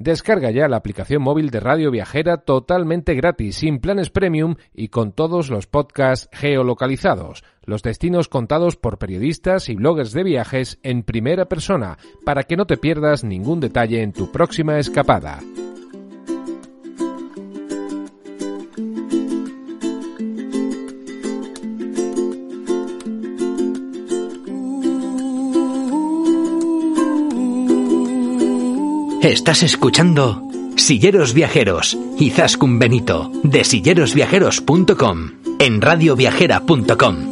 Descarga ya la aplicación móvil de Radio Viajera totalmente gratis, sin planes premium y con todos los podcasts geolocalizados. Los destinos contados por periodistas y bloggers de viajes en primera persona, para que no te pierdas ningún detalle en tu próxima escapada. Estás escuchando Silleros Viajeros, Izaskun Benito, de sillerosviajeros.com, en radioviajera.com.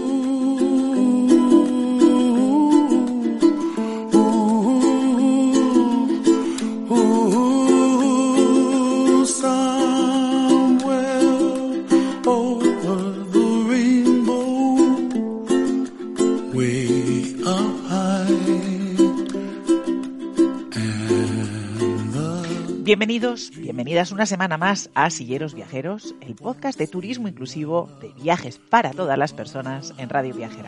Bienvenidas una semana más a Silleros Viajeros, el podcast de turismo inclusivo de viajes para todas las personas en Radio Viajera.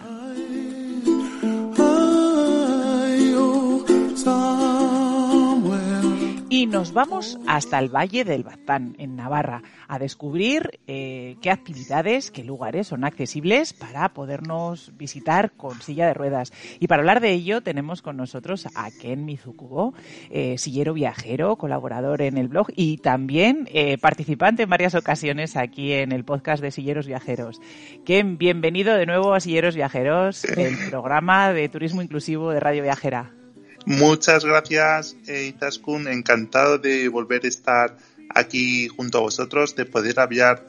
Y nos vamos hasta el Valle del Baztán, en Navarra, a descubrir qué actividades, qué lugares son accesibles para podernos visitar con silla de ruedas. Y para hablar de ello tenemos con nosotros a Ken Mizukubo, sillero viajero, colaborador en el blog y también participante en varias ocasiones aquí en el podcast de Silleros Viajeros. Ken, bienvenido de nuevo a Silleros Viajeros, el programa de turismo inclusivo de Radio Viajera. Muchas gracias, Izaskun. Encantado de volver a estar aquí junto a vosotros, de poder hablar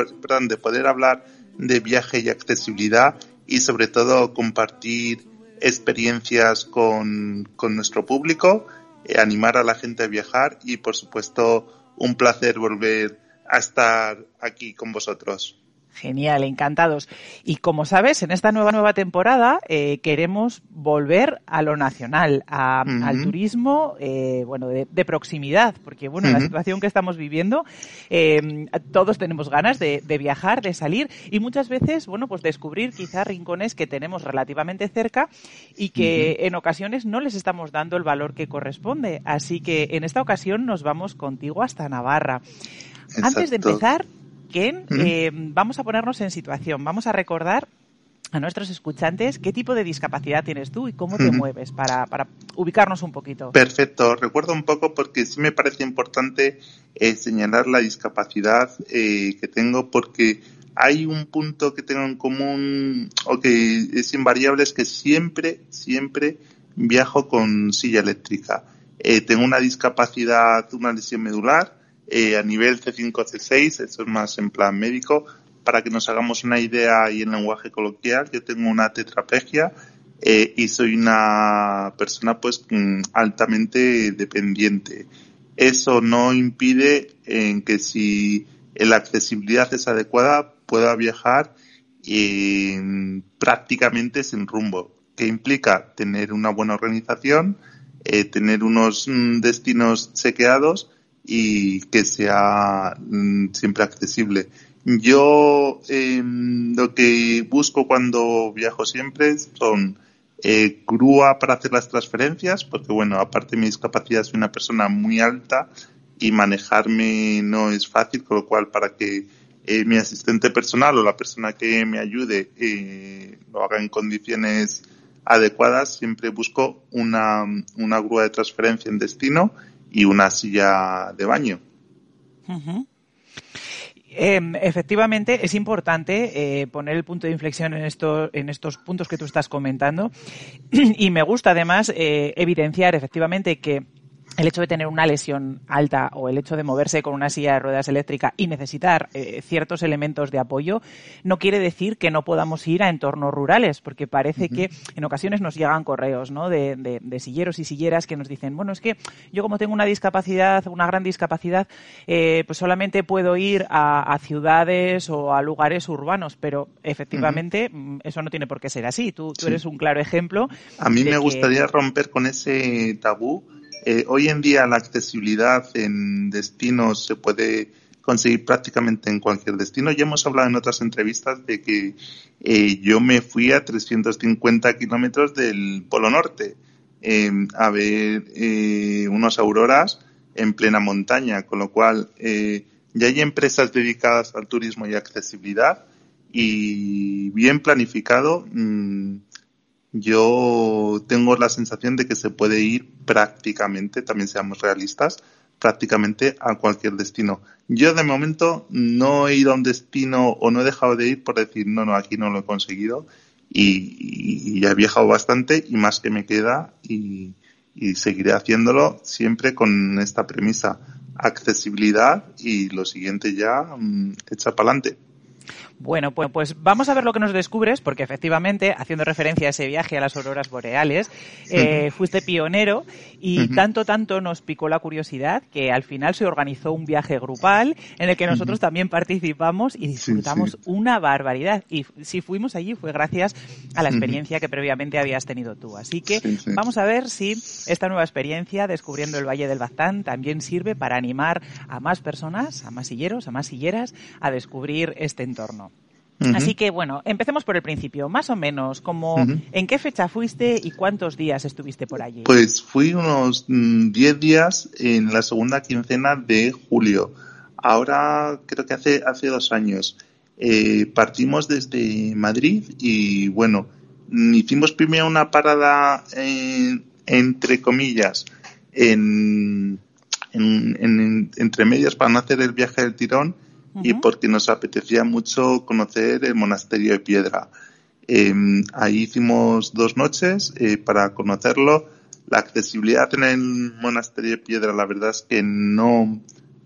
de viaje y accesibilidad y sobre todo compartir experiencias con nuestro público, animar a la gente a viajar y por supuesto un placer volver a estar aquí con vosotros. Genial, encantados. Y como sabes, en esta nueva temporada queremos volver a lo nacional, al turismo de proximidad, porque en la situación que estamos viviendo todos tenemos ganas de viajar, de salir y muchas veces, pues descubrir quizás rincones que tenemos relativamente cerca y que en ocasiones no les estamos dando el valor que corresponde. Así que en esta ocasión nos vamos contigo hasta Navarra. Exacto. Antes de empezar, Ken, vamos a ponernos en situación, vamos a recordar a nuestros escuchantes qué tipo de discapacidad tienes tú y cómo te mueves para ubicarnos un poquito. Perfecto, recuerdo un poco porque sí me parece importante señalar la discapacidad que tengo porque hay un punto que tengo en común o que es invariable, es que siempre viajo con silla eléctrica. Tengo una discapacidad, una lesión medular, a nivel C5, C6, eso es más en plan médico, para que nos hagamos una idea y en lenguaje coloquial, yo tengo una tetraplegia y soy una persona pues altamente dependiente. Eso no impide en que si la accesibilidad es adecuada pueda viajar prácticamente sin rumbo, que implica tener una buena organización, tener unos destinos chequeados y que sea siempre accesible. Yo lo que busco cuando viajo siempre son grúa para hacer las transferencias, porque aparte de mi discapacidad soy una persona muy alta y manejarme no es fácil, con lo cual para que mi asistente personal o la persona que me ayude lo haga en condiciones adecuadas, siempre busco una grúa de transferencia en destino y una silla de baño. Uh-huh. Efectivamente, es importante poner el punto de inflexión en estos puntos que tú estás comentando y me gusta además evidenciar efectivamente que el hecho de tener una lesión alta o el hecho de moverse con una silla de ruedas eléctrica y necesitar ciertos elementos de apoyo no quiere decir que no podamos ir a entornos rurales, porque parece que en ocasiones nos llegan correos, ¿no?, de silleros y silleras que nos dicen, es que yo como tengo una discapacidad, una gran discapacidad, pues solamente puedo ir a ciudades o a lugares urbanos, pero efectivamente eso no tiene por qué ser así. Tú eres un claro ejemplo. A mí me gustaría romper con ese tabú. Hoy en día la accesibilidad en destinos se puede conseguir prácticamente en cualquier destino. Ya hemos hablado en otras entrevistas de que yo me fui a 350 kilómetros del Polo Norte a ver unas auroras en plena montaña, con lo cual ya hay empresas dedicadas al turismo y accesibilidad y bien planificado. Yo tengo la sensación de que se puede ir prácticamente, también seamos realistas, prácticamente a cualquier destino. Yo de momento no he ido a un destino o no he dejado de ir por decir no, aquí no lo he conseguido y ya he viajado bastante y más que me queda y seguiré haciéndolo siempre con esta premisa, accesibilidad y lo siguiente ya echa para adelante. Bueno, pues vamos a ver lo que nos descubres, porque efectivamente, haciendo referencia a ese viaje a las auroras boreales, fuiste pionero y tanto nos picó la curiosidad que al final se organizó un viaje grupal en el que nosotros también participamos y disfrutamos una barbaridad. Y si fuimos allí fue gracias a la experiencia que previamente habías tenido tú. Así que vamos a ver si esta nueva experiencia, descubriendo el Valle del Baztán, también sirve para animar a más personas, a más silleros, a más silleras, a descubrir este entorno. Así que, bueno, empecemos por el principio. Más o menos, ¿en qué fecha fuiste y cuántos días estuviste por allí? Pues fui unos 10 días en la segunda quincena de julio. Ahora creo que hace 2 años. Partimos desde Madrid y, bueno, hicimos primero una parada, entre comillas, entre medias para no hacer el viaje del tirón. Y porque nos apetecía mucho conocer el monasterio de Piedra. Ahí hicimos 2 noches para conocerlo. La accesibilidad en el monasterio de Piedra, la verdad es que no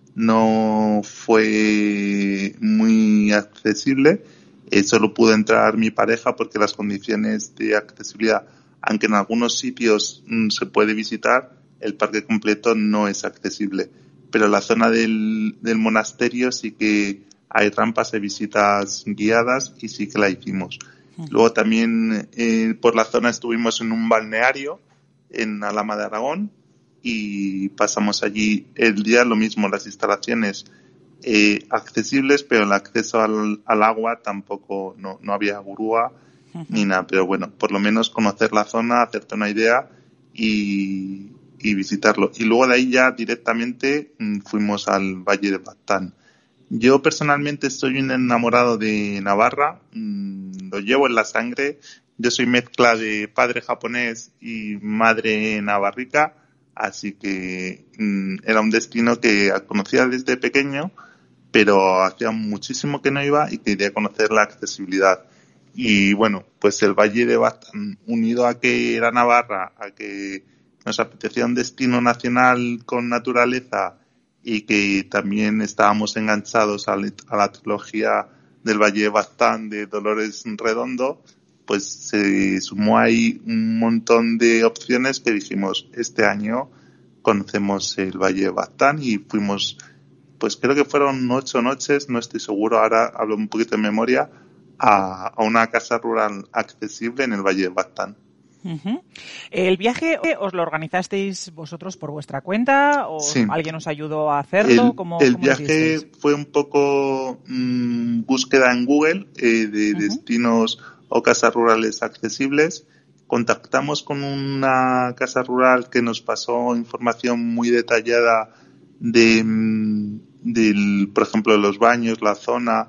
fue muy accesible. Solo pudo entrar mi pareja porque las condiciones de accesibilidad, aunque en algunos sitios se puede visitar, el parque completo no es accesible. Pero la zona del monasterio sí que hay rampas de visitas guiadas y sí que la hicimos. Luego también por la zona estuvimos en un balneario en Alhama de Aragón y pasamos allí el día, lo mismo, las instalaciones accesibles, pero el acceso al agua tampoco, no había grúa ni nada, pero bueno, por lo menos conocer la zona, hacerte una idea y visitarlo. Y luego de ahí ya directamente fuimos al Valle de Baztán. Yo personalmente soy un enamorado de Navarra, lo llevo en la sangre. Yo soy mezcla de padre japonés y madre navarrica, así que era un destino que conocía desde pequeño, pero hacía muchísimo que no iba y quería conocer la accesibilidad. Y bueno, pues el Valle de Baztán, unido a que era Navarra, a que nos apetecía un destino nacional con naturaleza y que también estábamos enganchados a la trilogía del Valle de Baztán de Dolores Redondo, pues se sumó ahí un montón de opciones que dijimos, este año conocemos el Valle de Baztán y fuimos, pues creo que fueron 8 noches, no estoy seguro, ahora hablo un poquito de memoria, a una casa rural accesible en el Valle de Baztán. ¿El viaje os lo organizasteis vosotros por vuestra cuenta o alguien os ayudó a hacerlo? El viaje fue un poco búsqueda en Google de destinos o casas rurales accesibles. Contactamos con una casa rural que nos pasó información muy detallada por ejemplo, de los baños, la zona,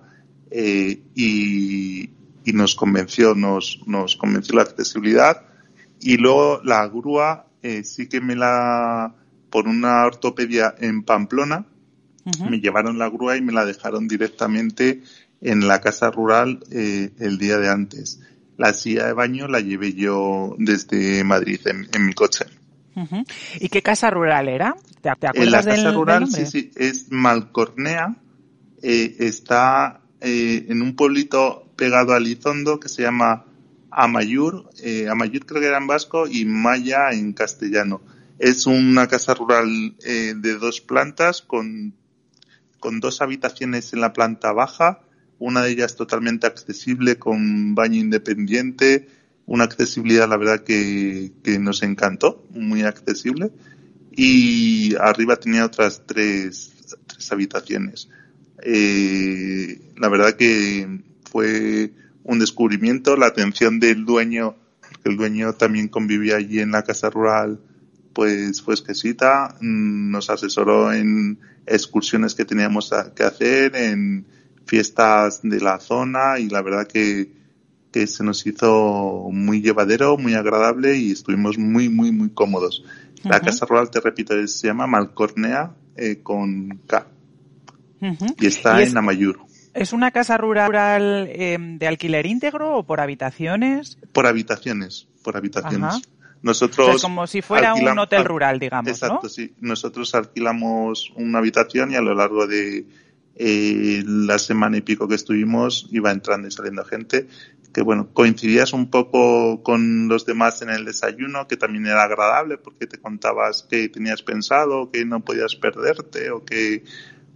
y nos convenció la accesibilidad. Y luego la grúa sí que por una ortopedia en Pamplona, me llevaron la grúa y me la dejaron directamente en la casa rural el día de antes. La silla de baño la llevé yo desde Madrid en mi coche. ¿Y qué casa rural era? ¿Te acuerdas del nombre? La casa rural sí, es Malcornea. Está en un pueblito pegado a Elizondo que se llama Amaiur. Amaiur creo que era en vasco y Maya en castellano. Es una casa rural de 2 plantas con 2 habitaciones en la planta baja, una de ellas totalmente accesible con baño independiente, una accesibilidad la verdad que nos encantó, muy accesible, y arriba tenía otras 3 habitaciones. La verdad que fue un descubrimiento, la atención del dueño, porque el dueño también convivía allí en la casa rural pues fue exquisita, nos asesoró en excursiones que teníamos que hacer, en fiestas de la zona, y la verdad que se nos hizo muy llevadero, muy agradable, y estuvimos muy, muy, muy cómodos. Uh-huh. La casa rural, te repito, se llama Malcornea, con K. Uh-huh. Y está en Amaiur. ¿Es una casa rural de alquiler íntegro o por habitaciones? Por habitaciones. Ajá. Nosotros, o sea, es como si fuera un hotel rural, digamos, exacto, ¿no? Sí. Nosotros alquilamos una habitación, y a lo largo de la semana y pico que estuvimos iba entrando y saliendo gente, que bueno, coincidías un poco con los demás en el desayuno, que también era agradable porque te contabas qué tenías pensado, que no podías perderte, o que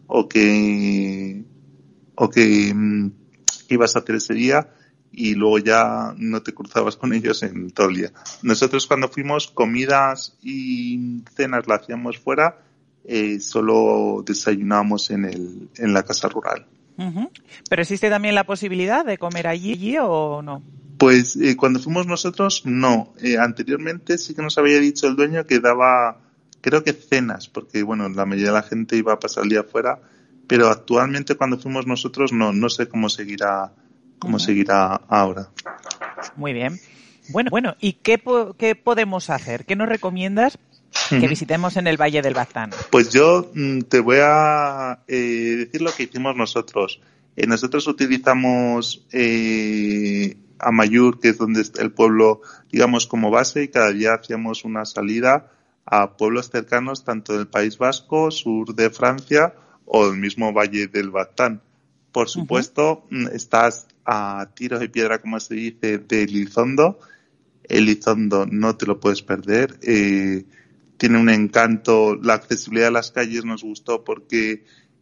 ibas a hacer ese día, y luego ya no te cruzabas con ellos en todo el día. Nosotros cuando fuimos, comidas y cenas la hacíamos fuera, solo desayunábamos en la casa rural. Uh-huh. ¿Pero existe también la posibilidad de comer allí o no? Pues cuando fuimos nosotros, no. Anteriormente sí que nos había dicho el dueño que daba, creo que cenas, porque bueno, la mayoría de la gente iba a pasar el día afuera, pero actualmente cuando fuimos nosotros no sé cómo seguirá ahora. Muy bien. Bueno, ¿y qué podemos hacer? ¿Qué nos recomiendas que visitemos en el Valle del Baztán? Pues yo te voy a decir lo que hicimos nosotros. Nosotros utilizamos Amaiur, que es donde está el pueblo, digamos, como base, y cada día hacíamos una salida a pueblos cercanos, tanto del País Vasco, sur de Francia, o del mismo Valle del Baztán. Por supuesto, estás a tiro de piedra, como se dice, de Elizondo. Elizondo no te lo puedes perder. Tiene un encanto. La accesibilidad a las calles nos gustó porque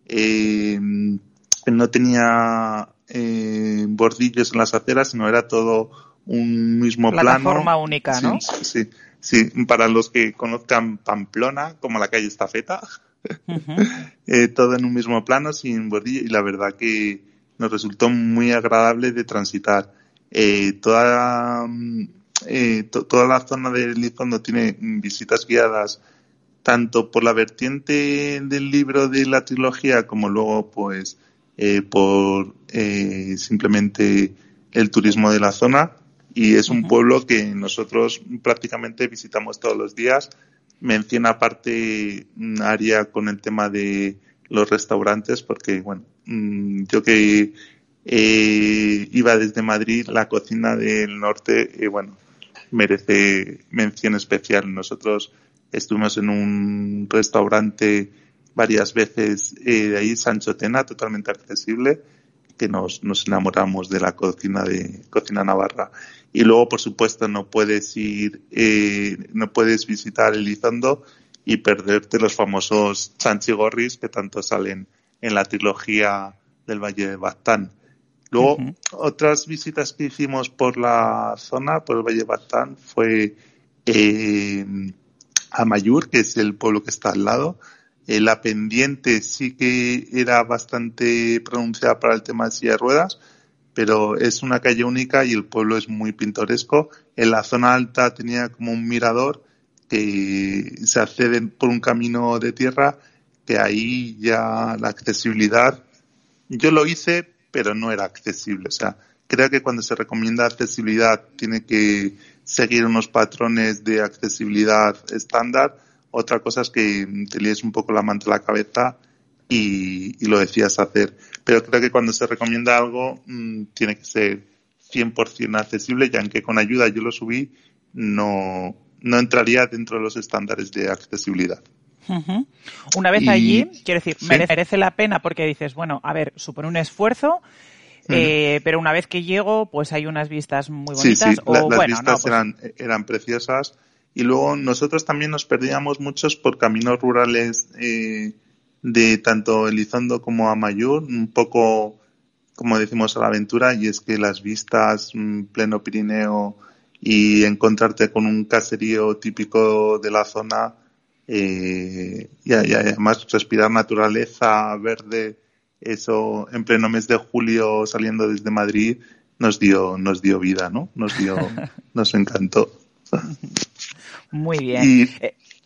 no tenía bordillos en las aceras, sino era todo un mismo plano. Plataforma única, ¿no? Sí. Para los que conozcan Pamplona, como la calle Estafeta, todo en un mismo plano, sin bordillo, y la verdad que nos resultó muy agradable de transitar. Toda la zona de Elizondo tiene visitas guiadas, tanto por la vertiente del libro de la trilogía, como luego pues por simplemente el turismo de la zona, y es un pueblo que nosotros prácticamente visitamos todos los días. Menciona aparte un área con el tema de los restaurantes, porque bueno, yo que iba desde Madrid, la cocina del norte, merece mención especial. Nosotros estuvimos en un restaurante varias veces de ahí, Sancho Tena, totalmente accesible, que nos enamoramos de la cocina navarra. Y luego, por supuesto, no puedes visitar Elizondo y perderte los famosos chanchigorris que tanto salen en la trilogía del Valle de Baztán. Luego, otras visitas que hicimos por la zona, por el Valle de Baztán, fue Amaiur, que es el pueblo que está al lado. La pendiente sí que era bastante pronunciada para el tema de silla de ruedas, pero es una calle única y el pueblo es muy pintoresco. En la zona alta tenía como un mirador que se accede por un camino de tierra, que ahí ya la accesibilidad, yo lo hice, pero no era accesible. O sea, creo que cuando se recomienda accesibilidad tiene que seguir unos patrones de accesibilidad estándar. Otra cosa es que te líes un poco la manta a la cabeza y lo decías hacer. Pero creo que cuando se recomienda algo tiene que ser 100% accesible, y aunque con ayuda yo lo subí, no entraría dentro de los estándares de accesibilidad. Una vez allí, quiero decir, ¿sí? Merece la pena porque dices, bueno, a ver, supone un esfuerzo, pero una vez que llego, pues hay unas vistas muy bonitas. Sí. Las vistas eran preciosas. Y luego nosotros también nos perdíamos muchos por caminos rurales de tanto Elizondo como Amaiur, un poco, como decimos, a la aventura, y es que las vistas pleno Pirineo y encontrarte con un caserío típico de la zona, y además respirar naturaleza verde, eso en pleno mes de julio saliendo desde Madrid, nos dio vida, ¿no? Nos encantó. Muy bien.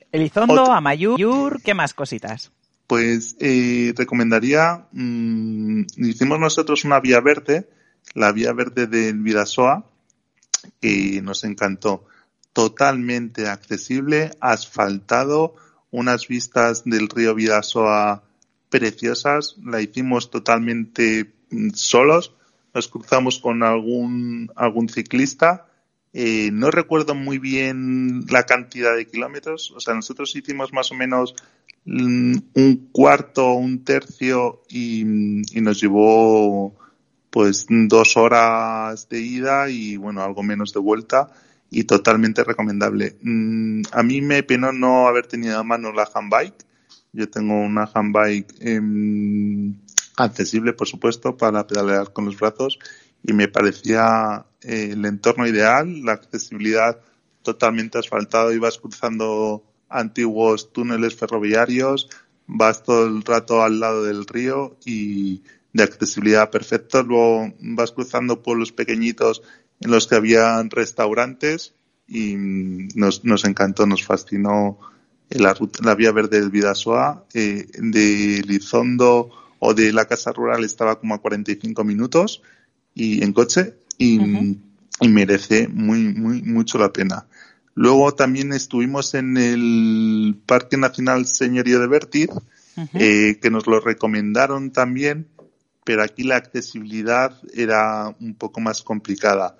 Elizondo, Amaiur, ¿qué más cositas? Pues recomendaría, hicimos nosotros una vía verde, la vía verde del Bidasoa, que nos encantó. Totalmente accesible, asfaltado, unas vistas del río Bidasoa preciosas. La hicimos totalmente solos, nos cruzamos con algún ciclista. No recuerdo muy bien la cantidad de kilómetros, o sea, nosotros hicimos más o menos un cuarto, un tercio y nos llevó pues 2 horas de ida y bueno, algo menos de vuelta y totalmente recomendable. A mí me penó no haber tenido a mano la handbike. Yo tengo una handbike accesible, por supuesto, para pedalear con los brazos y me parecía el entorno ideal, la accesibilidad totalmente asfaltado, ibas cruzando antiguos túneles ferroviarios, vas todo el rato al lado del río y de accesibilidad perfecta. Luego vas cruzando pueblos pequeñitos en los que había restaurantes y nos encantó, nos fascinó la vía verde del Bidasoa. De Elizondo o de la Casa Rural estaba como a 45 minutos y en coche y merece mucho la pena. Luego también estuvimos en el Parque Nacional Señorío de Bértir, que nos lo recomendaron también, pero aquí la accesibilidad era un poco más complicada.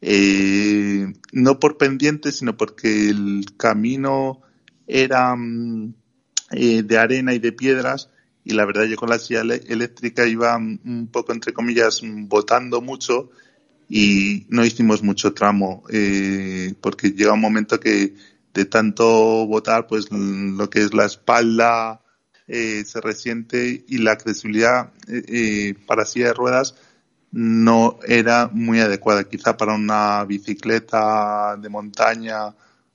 No por pendiente, sino porque el camino era de arena y de piedras y la verdad yo con la silla eléctrica iba un poco, entre comillas, botando mucho y no hicimos mucho tramo porque llega un momento que de tanto botar pues lo que es la espalda se resiente y la accesibilidad para silla de ruedas no era muy adecuada, quizá para una bicicleta de montaña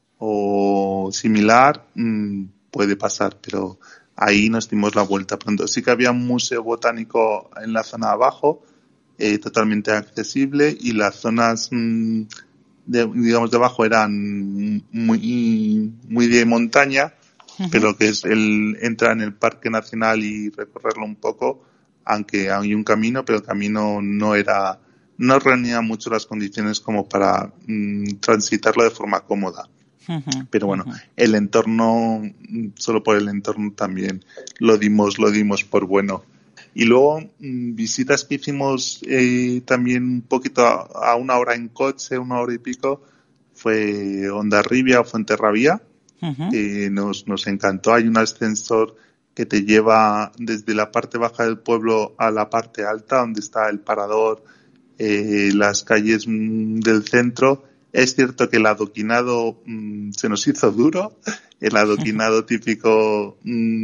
o similar puede pasar, pero ahí nos dimos la vuelta pronto. Sí que había un museo botánico en la zona de abajo, totalmente accesible, y las zonas digamos de abajo eran muy de montaña, pero que es entrar en el Parque Nacional y recorrerlo un poco, aunque hay un camino, pero el camino no reunía mucho las condiciones como para transitarlo de forma cómoda. Pero bueno, el entorno, solo por el entorno también lo dimos por bueno. Y luego visitas que hicimos también un poquito a 1 hora en coche, 1 hora y pico, fue Hondarribia o Fuenterrabía. Nos encantó. Hay un ascensor que te lleva desde la parte baja del pueblo a la parte alta, donde está el parador, las calles del centro. Es cierto que el adoquinado se nos hizo duro, el adoquinado típico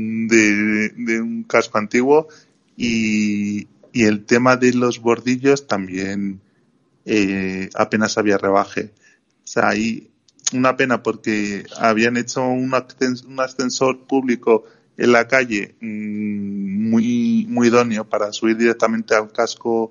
de un casco antiguo y el tema de los bordillos también apenas había rebaje. O sea, ahí una pena porque habían hecho un ascensor público en la calle muy idóneo para subir directamente al casco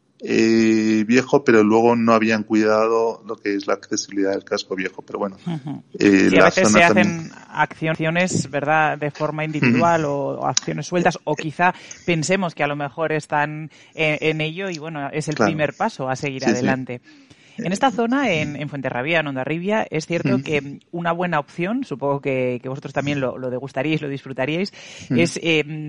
viejo, pero luego no habían cuidado lo que es la accesibilidad del casco viejo, pero bueno. Sí, a veces se hacen acciones, ¿verdad?, de forma individual o acciones sueltas, o quizá pensemos que a lo mejor están en ello y bueno, es el primer paso a seguir adelante. Sí. En esta zona, en Fuenterrabía, en Hondarribia, es cierto que una buena opción, supongo que vosotros también lo degustaríais, lo disfrutaríais, es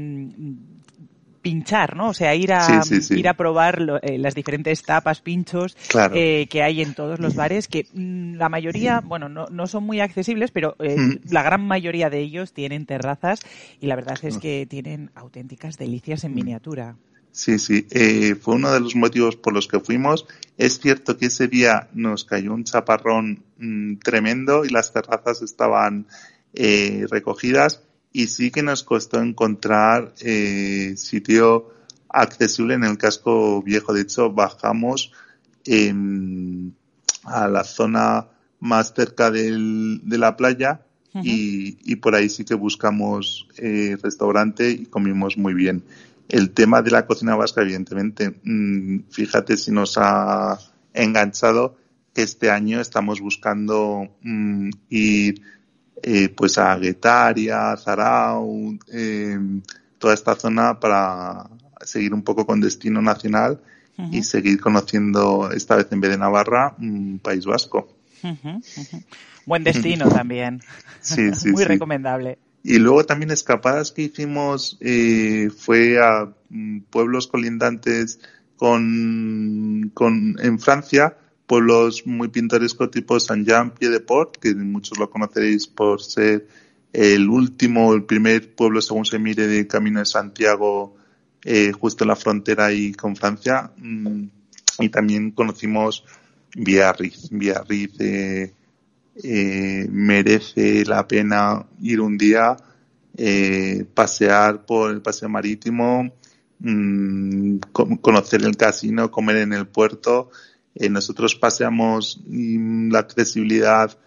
pinchar, ¿no? O sea, ir a probar las diferentes tapas, pinchos que hay en todos los bares, que la mayoría, bueno, no son muy accesibles, pero la gran mayoría de ellos tienen terrazas y la verdad es que tienen auténticas delicias en miniatura. Sí, fue uno de los motivos por los que fuimos. Es cierto que ese día nos cayó un chaparrón tremendo y las terrazas estaban recogidas y sí que nos costó encontrar sitio accesible en el casco viejo. De hecho, bajamos a la zona más cerca de la playa y por ahí sí que buscamos restaurante y comimos muy bien. El tema de la cocina vasca, evidentemente, fíjate si nos ha enganchado que este año estamos buscando ir pues a Guetaria, Zarauz, toda esta zona para seguir un poco con destino nacional y seguir conociendo, esta vez en vez de Navarra, País Vasco. Buen destino también. Sí, muy recomendable. Y luego también escapadas que hicimos fue a pueblos colindantes en Francia, pueblos muy pintorescos tipo Saint-Jean-Pied-de-Port, que muchos lo conoceréis por ser el primer pueblo, según se mire, de Camino de Santiago, justo en la frontera ahí con Francia. Y también conocimos Biarritz. Merece la pena ir un día, pasear por el paseo marítimo, conocer el casino, comer en el puerto. Nosotros paseamos, la accesibilidad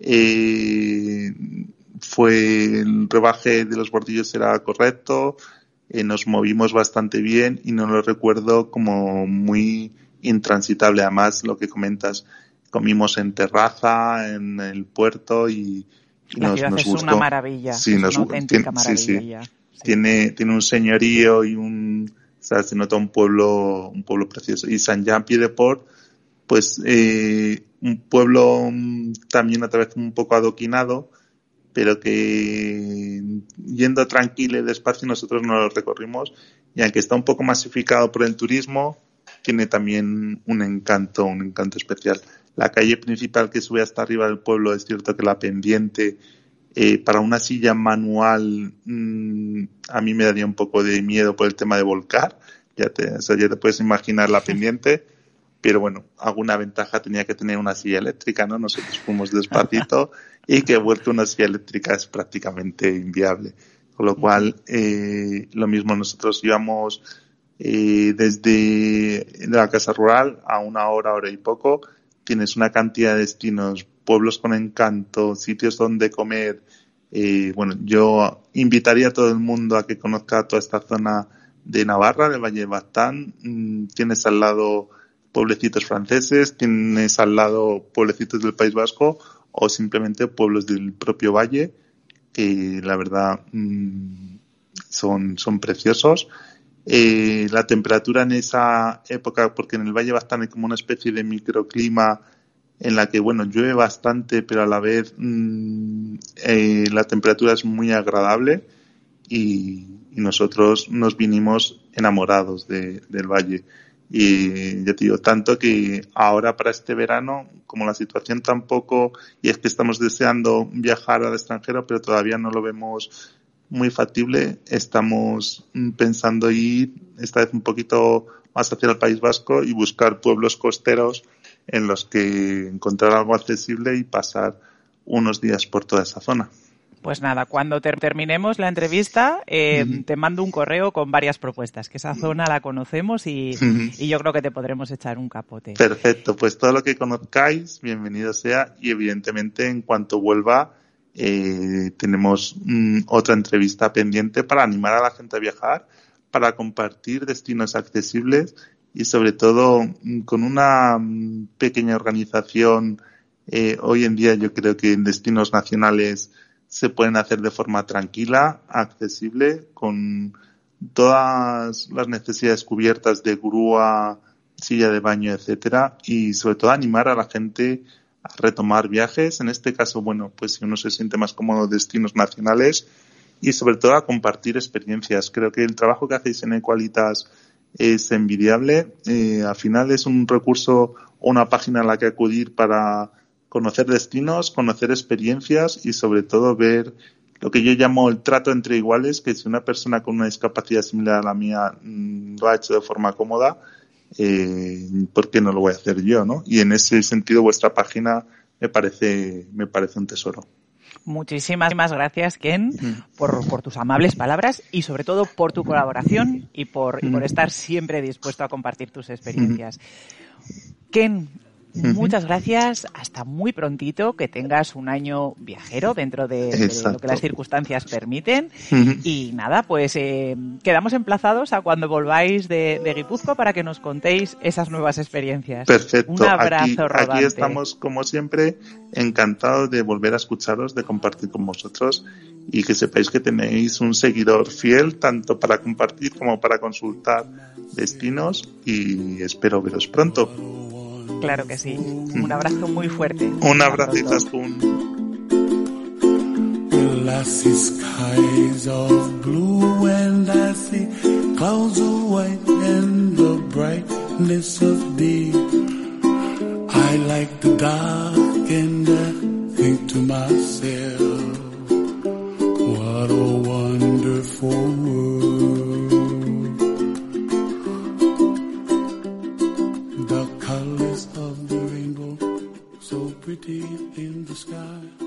el rebaje de los bordillos era correcto, nos movimos bastante bien y no lo recuerdo como muy intransitable. Además, lo que comentas, comimos en terraza, en el puerto y la ciudad nos es gustó. Una maravilla, sí, es una auténtica maravilla. Sí. Tiene un señorío y se nota un pueblo precioso. Y Saint-Jean-Pied-de-Port, pues un pueblo también otra vez un poco adoquinado, pero que yendo tranquilo y despacio nosotros nos lo recorrimos, y aunque está un poco masificado por el turismo, tiene también un encanto especial. La calle principal que sube hasta arriba del pueblo, es cierto que la pendiente, para una silla manual, a mí me daría un poco de miedo por el tema de volcar. Ya te puedes imaginar la pendiente, pero bueno, alguna ventaja tenía que tener una silla eléctrica, ¿no? Nosotros fuimos despacito y que vuelto una silla eléctrica es prácticamente inviable. Con lo cual, lo mismo, nosotros íbamos desde la casa rural a una hora y poco. Tienes una cantidad de destinos, pueblos con encanto, sitios donde comer. Yo invitaría a todo el mundo a que conozca toda esta zona de Navarra, del Valle de Baztán. Tienes al lado pueblecitos franceses, tienes al lado pueblecitos del País Vasco o simplemente pueblos del propio valle, que la verdad son preciosos. La temperatura en esa época, porque en el Valle Baztán hay como una especie de microclima en la que, llueve bastante, pero a la vez la temperatura es muy agradable y nosotros nos vinimos enamorados del valle. Y ya te digo, tanto que ahora para este verano, como la situación tampoco, y es que estamos deseando viajar al extranjero, pero todavía no lo vemos muy factible, estamos pensando ir esta vez un poquito más hacia el País Vasco y buscar pueblos costeros en los que encontrar algo accesible y pasar unos días por toda esa zona. Pues nada, cuando terminemos la entrevista te mando un correo con varias propuestas, que esa zona la conocemos y yo creo que te podremos echar un capote. Perfecto, pues todo lo que conozcáis, bienvenido sea, y evidentemente en cuanto vuelva tenemos otra entrevista pendiente para animar a la gente a viajar, para compartir destinos accesibles y sobre todo con una pequeña organización. Hoy en día yo creo que en destinos nacionales se pueden hacer de forma tranquila, accesible, con todas las necesidades cubiertas de grúa, silla de baño, etcétera, y sobre todo animar a la gente a retomar viajes. En este caso, pues si uno se siente más cómodo en destinos nacionales y sobre todo a compartir experiencias. Creo que el trabajo que hacéis en Equalitas es envidiable. Al final es un recurso o una página a la que acudir para conocer destinos, conocer experiencias y sobre todo ver lo que yo llamo el trato entre iguales, que si una persona con una discapacidad similar a la mía lo ha hecho de forma cómoda, ¿por qué no lo voy a hacer yo, no? Y en ese sentido vuestra página me parece un tesoro. Muchísimas gracias, Ken, por tus amables palabras y sobre todo por tu colaboración y por estar siempre dispuesto a compartir tus experiencias. Ken, Muchas gracias, hasta muy prontito, que tengas un año viajero dentro de lo que las circunstancias permiten. Y nada, pues quedamos emplazados a cuando volváis de Guipúzcoa para que nos contéis esas nuevas experiencias. Perfecto. Un abrazo rodante. Aquí estamos, como siempre, encantados de volver a escucharos, de compartir con vosotros, y que sepáis que tenéis un seguidor fiel, tanto para compartir como para consultar destinos, y espero veros pronto. Claro que sí. Un abrazo muy fuerte. Un abrazo, Izaskun. Well, I see skies of blue and I see clouds of white and the brightness of day. I like the dark and I think to myself, what a wonderful world. The colors of the rainbow, so pretty in the sky.